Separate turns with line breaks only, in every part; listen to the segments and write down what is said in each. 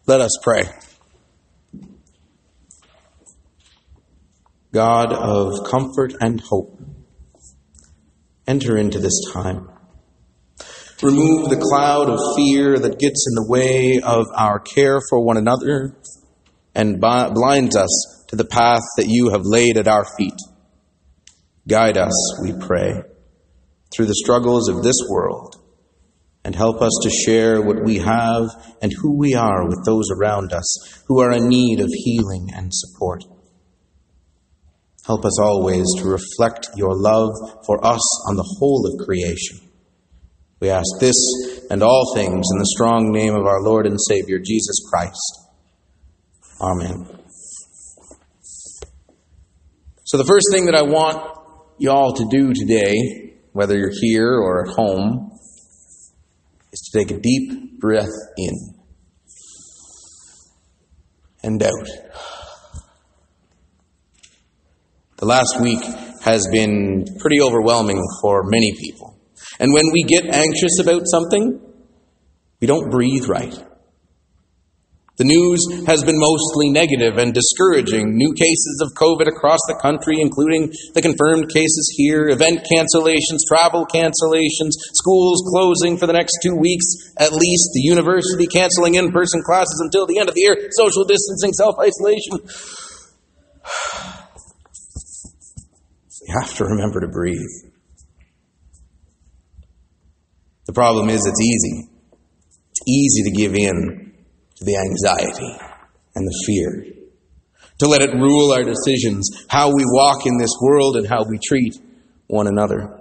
Let us pray. God of comfort and hope, enter into this time. Remove the cloud of fear that gets in the way of our care for one another and blinds us to the path that you have laid at our feet. Guide us, we pray, through the struggles of this world, and help us to share what we have and who we are with those around us who are in need of healing and support. Help us always to reflect your love for us on the whole of creation. We ask this and all things in the strong name of our Lord and Savior, Jesus Christ. Amen. So the first thing that I want you all to do today, whether you're here or at home, is to take a deep breath in and out. The last week has been pretty overwhelming for many people. And when we get anxious about something, we don't breathe right. The news has been mostly negative and discouraging. New cases of COVID across the country, including the confirmed cases here, event cancellations, travel cancellations, schools closing for the next 2 weeks, at least, the university canceling in-person classes until the end of the year, social distancing, self-isolation. We have to remember to breathe. The problem is it's easy. It's easy to give in to the anxiety and the fear, to let it rule our decisions, how we walk in this world and how we treat one another.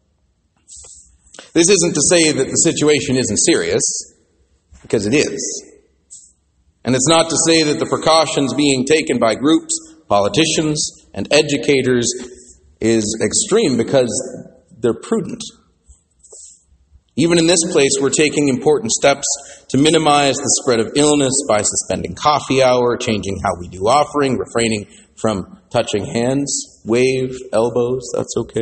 This isn't to say that the situation isn't serious, because it is. And it's not to say that the precautions being taken by groups, politicians, and educators is extreme, because they're prudent. Even in this place, we're taking important steps to minimize the spread of illness by suspending coffee hour, changing how we do offering, refraining from touching hands, wave, elbows, that's okay.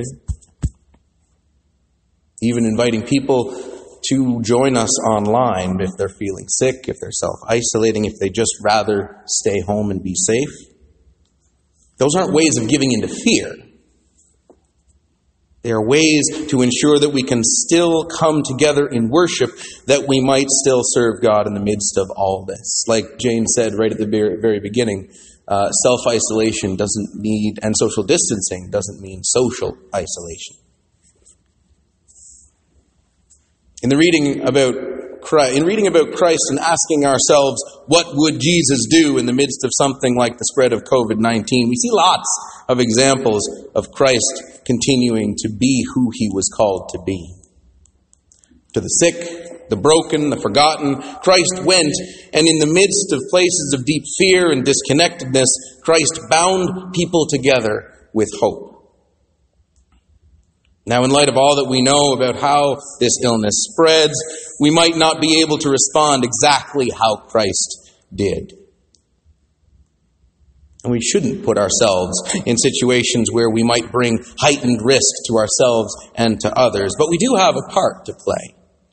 Even inviting people to join us online if they're feeling sick, if they're self-isolating, if they just rather stay home and be safe. Those aren't ways of giving into fear. They are ways to ensure that we can still come together in worship, that we might still serve God in the midst of all this. Like Jane said right at the very beginning, self-isolation doesn't need, and social distancing doesn't mean social isolation. In reading about Christ and asking ourselves, what would Jesus do in the midst of something like the spread of COVID-19? We see lots of examples of Christ continuing to be who he was called to be. To the sick, the broken, the forgotten, Christ went, and in the midst of places of deep fear and disconnectedness, Christ bound people together with hope. Now, in light of all that we know about how this illness spreads, we might not be able to respond exactly how Christ did. And we shouldn't put ourselves in situations where we might bring heightened risk to ourselves and to others, but we do have a part to play.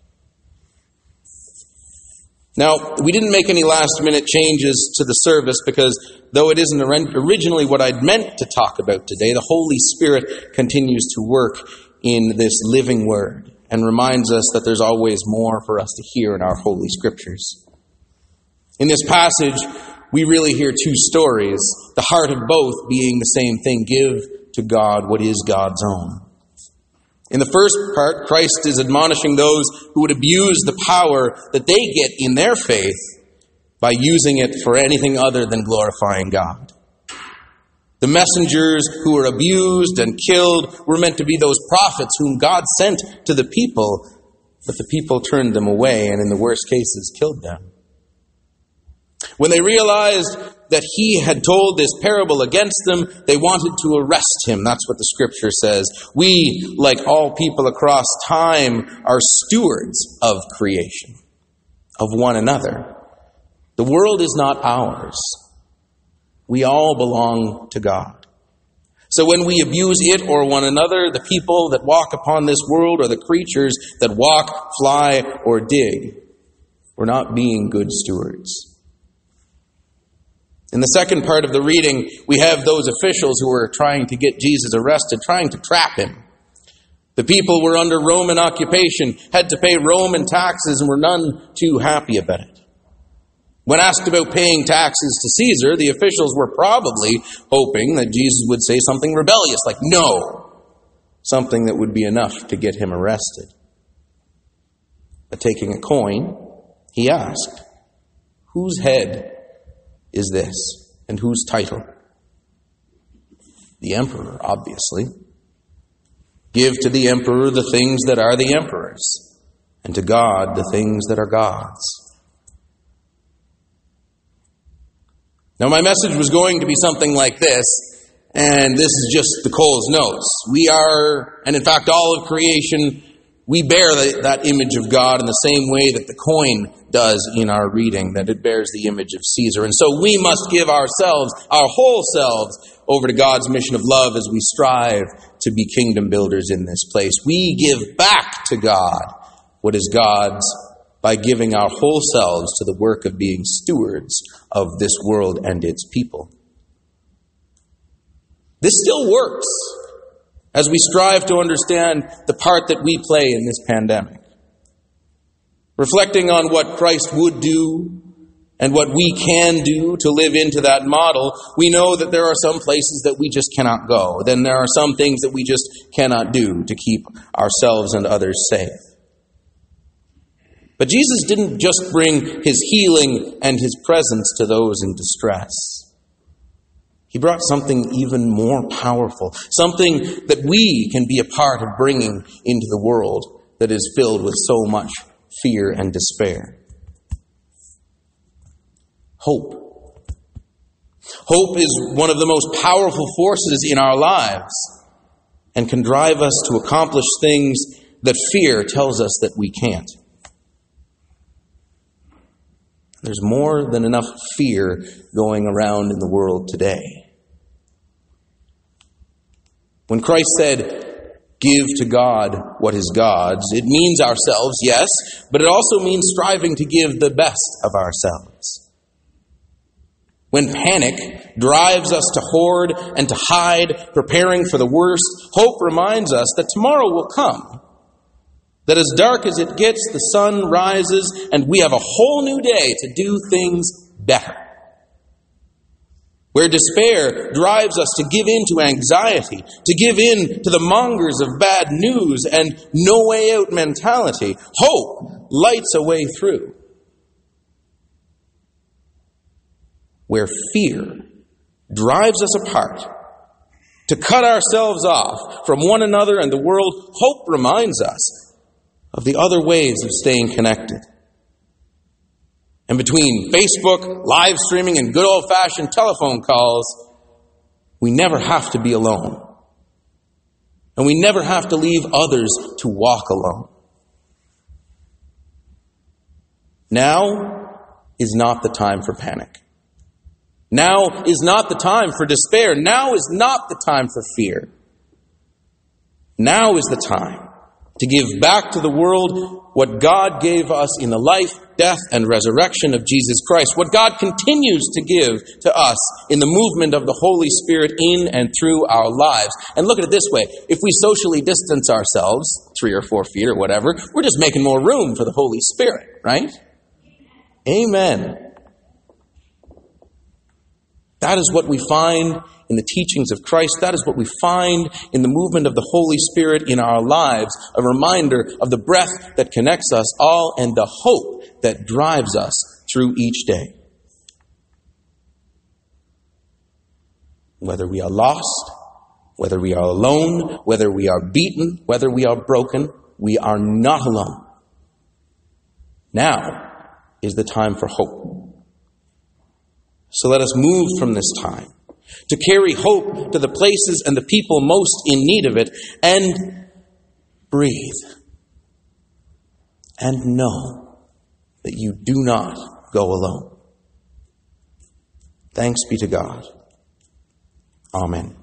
Now, we didn't make any last-minute changes to the service because, though it isn't originally what I'd meant to talk about today, the Holy Spirit continues to work in this living Word and reminds us that there's always more for us to hear in our Holy Scriptures. In this passage, we really hear two stories, the heart of both being the same thing: give to God what is God's own. In the first part, Christ is admonishing those who would abuse the power that they get in their faith by using it for anything other than glorifying God. The messengers who were abused and killed were meant to be those prophets whom God sent to the people, but the people turned them away and in the worst cases killed them. When they realized that he had told this parable against them, they wanted to arrest him. That's what the Scripture says. We, like all people across time, are stewards of creation, of one another. The world is not ours. We all belong to God. So when we abuse it or one another, the people that walk upon this world or the creatures that walk, fly, or dig, we're not being good stewards. In the second part of the reading, we have those officials who were trying to get Jesus arrested, trying to trap him. The people were under Roman occupation, had to pay Roman taxes, and were none too happy about it. When asked about paying taxes to Caesar, the officials were probably hoping that Jesus would say something rebellious, like no, something that would be enough to get him arrested. But taking a coin, he asked, "Whose head is this, and whose title?" The emperor, obviously. "Give to the emperor the things that are the emperor's, and to God the things that are God's." Now, my message was going to be something like this, and this is just the Cole's Notes. We are, and in fact all of creation, we bear that image of God in the same way that the coin does in our reading, that it bears the image of Caesar. And so we must give ourselves, our whole selves, over to God's mission of love as we strive to be kingdom builders in this place. We give back to God what is God's by giving our whole selves to the work of being stewards of this world and its people. This still works as we strive to understand the part that we play in this pandemic. Reflecting on what Christ would do and what we can do to live into that model, we know that there are some places that we just cannot go. Then there are some things that we just cannot do to keep ourselves and others safe. But Jesus didn't just bring his healing and his presence to those in distress. He brought something even more powerful, something that we can be a part of bringing into the world that is filled with so much fear and despair. Hope. Hope is one of the most powerful forces in our lives and can drive us to accomplish things that fear tells us that we can't. There's more than enough fear going around in the world today. When Christ said, "Give to God what is God's," it means ourselves, yes, but it also means striving to give the best of ourselves. When panic drives us to hoard and to hide, preparing for the worst, hope reminds us that tomorrow will come. That as dark as it gets, the sun rises, and we have a whole new day to do things better. Where despair drives us to give in to anxiety, to give in to the mongers of bad news and no way out mentality, hope lights a way through. Where fear drives us apart, to cut ourselves off from one another and the world, hope reminds us of the other ways of staying connected. And between Facebook, live streaming, and good old-fashioned telephone calls, we never have to be alone. And we never have to leave others to walk alone. Now is not the time for panic. Now is not the time for despair. Now is not the time for fear. Now is the time to give back to the world what God gave us in the life, death, and resurrection of Jesus Christ, what God continues to give to us in the movement of the Holy Spirit in and through our lives. And look at it this way, if we socially distance ourselves 3 or 4 feet or whatever, we're just making more room for the Holy Spirit, right? Amen. That is what we find in the teachings of Christ. That is what we find in the movement of the Holy Spirit in our lives, a reminder of the breath that connects us all and the hope that drives us through each day. Whether we are lost, whether we are alone, whether we are beaten, whether we are broken, we are not alone. Now is the time for hope. So let us move from this time to carry hope to the places and the people most in need of it, and breathe and know that you do not go alone. Thanks be to God. Amen.